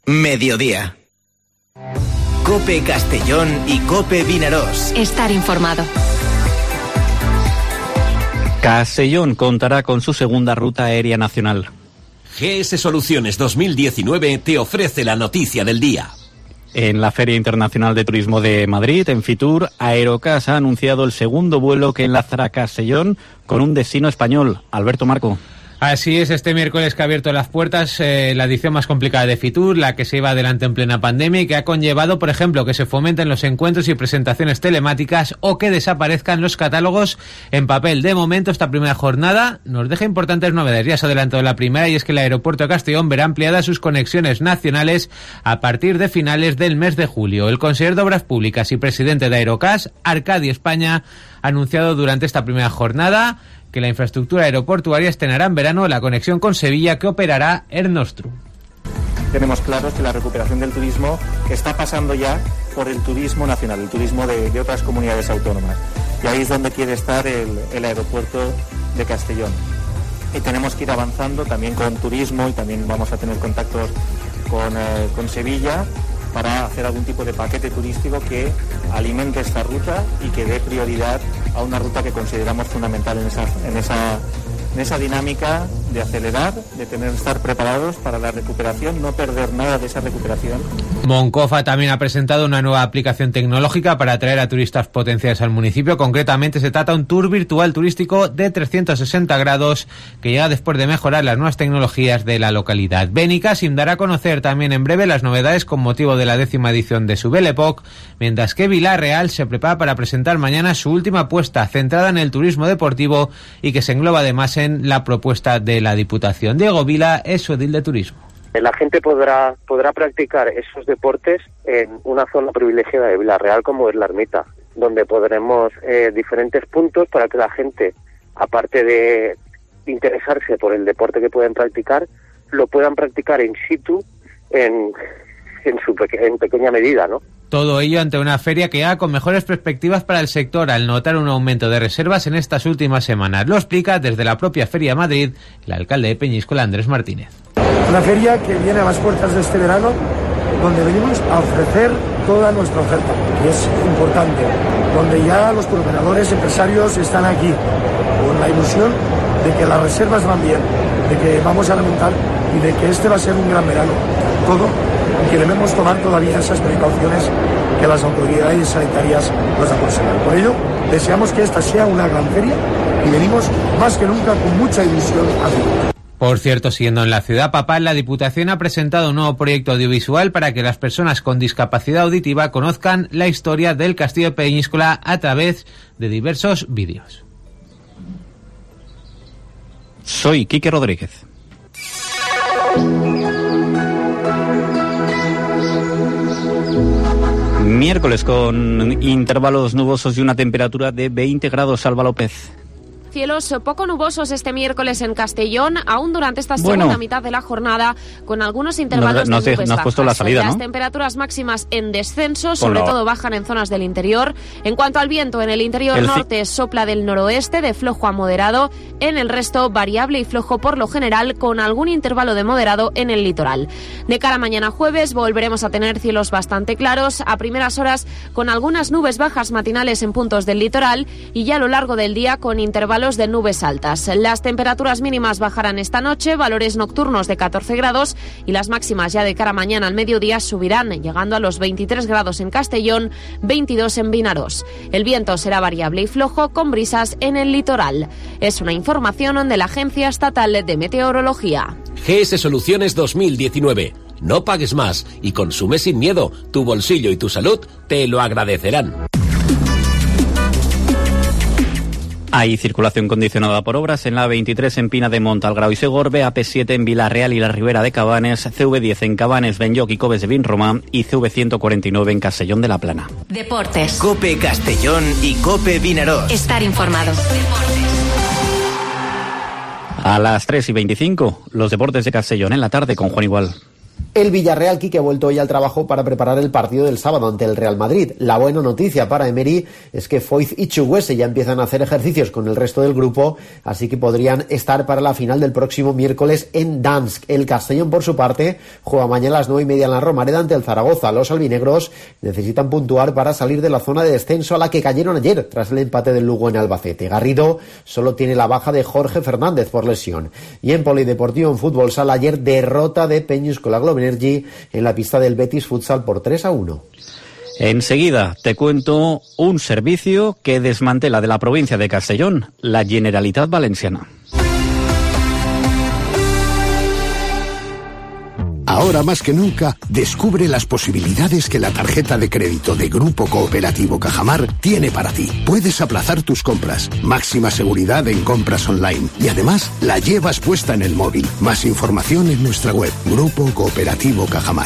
Mediodía. COPE Castellón y COPE Vinaròs. Estar informado. Castellón contará con su segunda ruta aérea nacional. GS Soluciones 2019 te ofrece la noticia del día. En la Feria Internacional de Turismo de Madrid, en Fitur, Aerocas ha anunciado el segundo vuelo que enlazará Castellón con un destino español. Alberto Marco. Así es, este miércoles que ha abierto las puertas la edición más complicada de Fitur, la que se iba adelante en plena pandemia y que ha conllevado, por ejemplo, que se fomenten los encuentros y presentaciones telemáticas o que desaparezcan los catálogos en papel. De momento, esta primera jornada nos deja importantes novedades. Ya se adelantó la primera, y es que el aeropuerto de Castellón verá ampliadas sus conexiones nacionales a partir de finales del mes de julio. El consejero de Obras Públicas y presidente de Aerocas, Arcadi España, ha anunciado durante esta primera jornada que la infraestructura aeroportuaria estrenará en verano la conexión con Sevilla que operará Air Nostrum. Tenemos claro que la recuperación del turismo está pasando ya por el turismo nacional, el turismo de otras comunidades autónomas. Y ahí es donde quiere estar el aeropuerto de Castellón. Y tenemos que ir avanzando también con turismo y también vamos a tener contactos con Sevilla para hacer algún tipo de paquete turístico que alimente esta ruta y que dé prioridad a una ruta que consideramos fundamental en esa dinámica de acelerar, de estar preparados para la recuperación, no perder nada de esa recuperación. Moncofa también ha presentado una nueva aplicación tecnológica para atraer a turistas potenciales al municipio. Concretamente se trata de un tour virtual turístico de 360 grados que llega después de mejorar las nuevas tecnologías de la localidad. Benicàssim dará a conocer también en breve las novedades con motivo de la 10ª edición de su Belle Époque, mientras que Vila-real se prepara para presentar mañana su última apuesta centrada en el turismo deportivo y que se engloba además en la propuesta de la Diputación. Diego Vila es su edil de turismo. La gente podrá practicar esos deportes en una zona privilegiada de Vila-real como es la Ermita, donde podremos diferentes puntos para que la gente, aparte de interesarse por el deporte que pueden practicar, lo puedan practicar in situ en pequeña medida, ¿no? Todo ello ante una feria que ha con mejores perspectivas para el sector al notar un aumento de reservas en estas últimas semanas. Lo explica desde la propia Feria de Madrid el alcalde de Peñíscola, Andrés Martínez. Una feria que viene a las puertas de este verano, donde venimos a ofrecer toda nuestra oferta, que es importante, donde ya los cooperadores empresarios están aquí, con la ilusión de que las reservas van bien, de que vamos a remontar y de que este va a ser un gran verano. Todo, y que debemos tomar todavía esas precauciones que las autoridades sanitarias nos aconsejan. Por ello, deseamos que esta sea una gran feria y venimos más que nunca con mucha ilusión a vivir. Por cierto, siguiendo en la ciudad papal, la Diputación ha presentado un nuevo proyecto audiovisual para que las personas con discapacidad auditiva conozcan la historia del Castillo de Peñíscola a través de diversos vídeos. Soy Quique Rodríguez. Miércoles con intervalos nubosos y una temperatura de 20 grados. Alba López. Cielos poco nubosos este miércoles en Castellón, aún durante esta segunda mitad de la jornada, con algunos intervalos de nubes bajas. Puesto la salida, Las ¿no? temperaturas máximas en descenso, sobre todo bajan en zonas del interior. En cuanto al viento, en el interior norte sopla del noroeste de flojo a moderado, en el resto variable y flojo por lo general, con algún intervalo de moderado en el litoral. De cara a mañana jueves volveremos a tener cielos bastante claros, a primeras horas con algunas nubes bajas matinales en puntos del litoral y ya a lo largo del día con intervalos de nubes altas. Las temperaturas mínimas bajarán esta noche, valores nocturnos de 14 grados y las máximas ya de cara a mañana al mediodía subirán, llegando a los 23 grados en Castellón, 22 en Vinaròs. El viento será variable y flojo con brisas en el litoral. Es una información de la Agencia Estatal de Meteorología. GS Soluciones 2019. No pagues más y consume sin miedo. Tu bolsillo y tu salud te lo agradecerán. Hay circulación condicionada por obras en la 23 en Pina de Mont, Algrau y Segorbe, AP7 en Vila-real y la Ribera de Cabanes, CV10 en Cabanes, Benlloc y Coves de Vinromà y CV149 en Castellón de la Plana. Deportes. COPE Castellón y COPE Vinaròs. Estar informado. A las 3:25, los deportes de Castellón en la tarde con Juan Igual. El Villarreal, Quique, ha vuelto hoy al trabajo para preparar el partido del sábado ante el Real Madrid. La buena noticia para Emery es que Foyth y Chukwueze ya empiezan a hacer ejercicios con el resto del grupo, así que podrían estar para la final del próximo miércoles en Dansk. El Castellón, por su parte, juega mañana a las 9:30 en la Romareda ante el Zaragoza. Los albinegros necesitan puntuar para salir de la zona de descenso a la que cayeron ayer tras el empate del Lugo en Albacete. Garrido solo tiene la baja de Jorge Fernández por lesión. Y en Polideportivo, en fútbol sala, ayer derrota de Peñíscola Globe Energy en la pista del Betis Futsal por 3-1. Enseguida te cuento un servicio que desmantela de la provincia de Castellón la Generalitat Valenciana. Ahora más que nunca, descubre las posibilidades que la tarjeta de crédito de Grupo Cooperativo Cajamar tiene para ti. Puedes aplazar tus compras, máxima seguridad en compras online y además la llevas puesta en el móvil. Más información en nuestra web, Grupo Cooperativo Cajamar.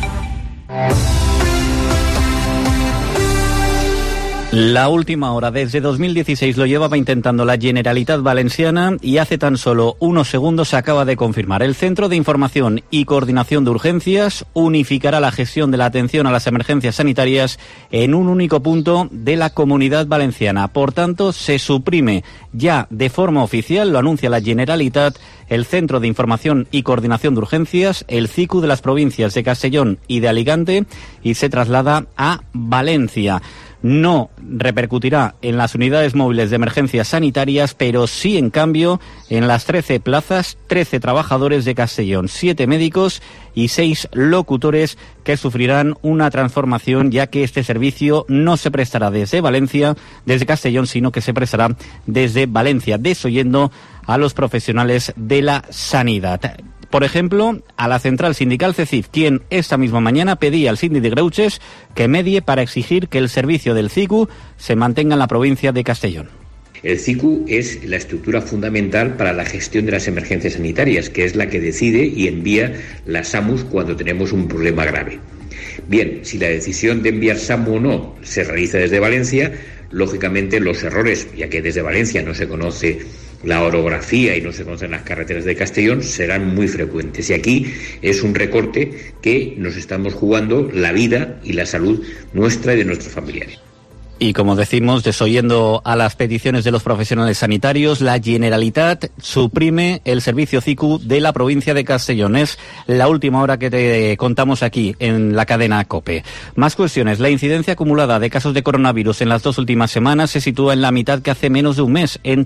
La última hora desde 2016 lo llevaba intentando la Generalitat Valenciana y hace tan solo unos segundos se acaba de confirmar. El Centro de Información y Coordinación de Urgencias unificará la gestión de la atención a las emergencias sanitarias en un único punto de la Comunidad Valenciana. Por tanto, se suprime ya de forma oficial, lo anuncia la Generalitat, el Centro de Información y Coordinación de Urgencias, el CICU de las provincias de Castellón y de Alicante, y se traslada a Valencia. No repercutirá en las unidades móviles de emergencias sanitarias, pero sí, en cambio, en las 13 plazas, 13 trabajadores de Castellón, 7 médicos y 6 locutores que sufrirán una transformación, ya que este servicio no se prestará desde Valencia, desde Castellón, sino que se prestará desde Valencia, desoyendo a los profesionales de la sanidad. Por ejemplo, a la central sindical CECIF, quien esta misma mañana pedía al síndic de Greuges que medie para exigir que el servicio del CICU se mantenga en la provincia de Castellón. El CICU es la estructura fundamental para la gestión de las emergencias sanitarias, que es la que decide y envía las SAMUs cuando tenemos un problema grave. Bien, si la decisión de enviar SAMU o no se realiza desde Valencia, lógicamente los errores, ya que desde Valencia no se conoce la orografía y no se conocen las carreteras de Castellón, serán muy frecuentes. Y aquí es un recorte que nos estamos jugando la vida y la salud nuestra y de nuestros familiares. Y como decimos, desoyendo a las peticiones de los profesionales sanitarios, la Generalitat suprime el servicio CICU de la provincia de Castellón. Es la última hora que te contamos aquí en la cadena COPE. Más cuestiones. La incidencia acumulada de casos de coronavirus en las 2 últimas semanas se sitúa en la mitad que hace menos de un mes, en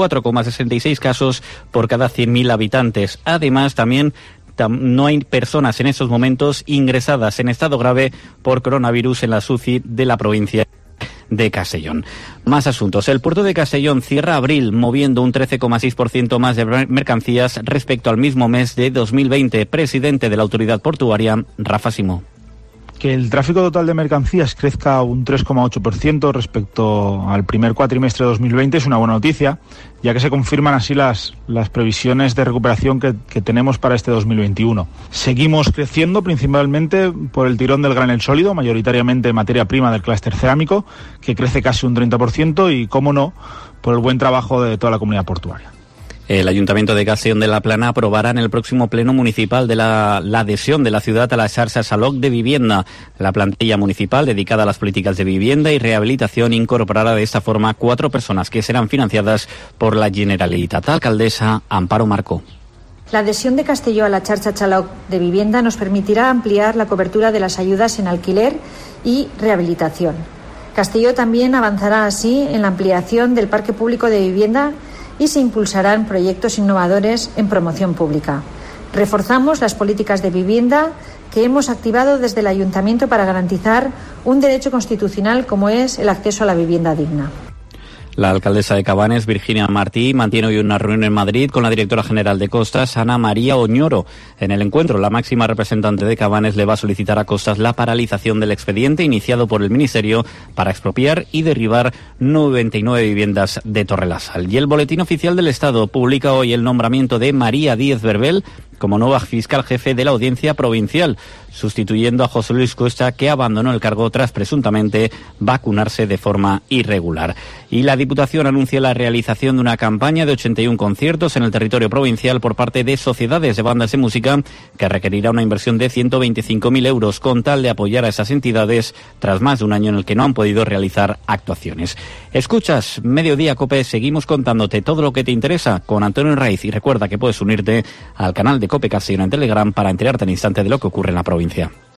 34,66 casos por cada 100.000 habitantes. Además, también no hay personas en estos momentos ingresadas en estado grave por coronavirus en la UCI de la provincia de Castellón. Más asuntos. El puerto de Castellón cierra abril moviendo un 13,6% más de mercancías respecto al mismo mes de 2020. Presidente de la autoridad portuaria, Rafa Simó. Que el tráfico total de mercancías crezca un 3,8% respecto al primer cuatrimestre de 2020 es una buena noticia, ya que se confirman así las previsiones de recuperación que tenemos para este 2021. Seguimos creciendo principalmente por el tirón del granel sólido, mayoritariamente materia prima del clúster cerámico, que crece casi un 30%, y, cómo no, por el buen trabajo de toda la comunidad portuaria. El Ayuntamiento de Castellón de la Plana aprobará en el próximo pleno municipal de la adhesión de la ciudad a la Xarxa Salog de vivienda. La plantilla municipal dedicada a las políticas de vivienda y rehabilitación incorporará de esta forma 4 personas que serán financiadas por la Generalitat. Alcaldesa Amparo Marco. La adhesión de Castelló a la Xarxa Salog de vivienda nos permitirá ampliar la cobertura de las ayudas en alquiler y rehabilitación. Castelló también avanzará así en la ampliación del parque público de vivienda y se impulsarán proyectos innovadores en promoción pública. Reforzamos las políticas de vivienda que hemos activado desde el Ayuntamiento para garantizar un derecho constitucional como es el acceso a la vivienda digna. La alcaldesa de Cabanes, Virginia Martí, mantiene hoy una reunión en Madrid con la directora general de Costas, Ana María Oñoro. En el encuentro, la máxima representante de Cabanes le va a solicitar a Costas la paralización del expediente iniciado por el Ministerio para expropiar y derribar 99 viviendas de Torrelasal. Y el Boletín Oficial del Estado publica hoy el nombramiento de María Díez Verbel como nuevo fiscal jefe de la Audiencia Provincial, sustituyendo a José Luis Cuesta, que abandonó el cargo tras presuntamente vacunarse de forma irregular. Y la Diputación anuncia la realización de una campaña de 81 conciertos en el territorio provincial por parte de sociedades de bandas de música, que requerirá una inversión de 125.000 euros, con tal de apoyar a esas entidades tras más de un año en el que no han podido realizar actuaciones. Escuchas Mediodía COPE, seguimos contándote todo lo que te interesa con Antonio Raiz, y recuerda que puedes unirte al canal de COPE Castellón en Telegram para enterarte al instante de lo que ocurre en la provincia.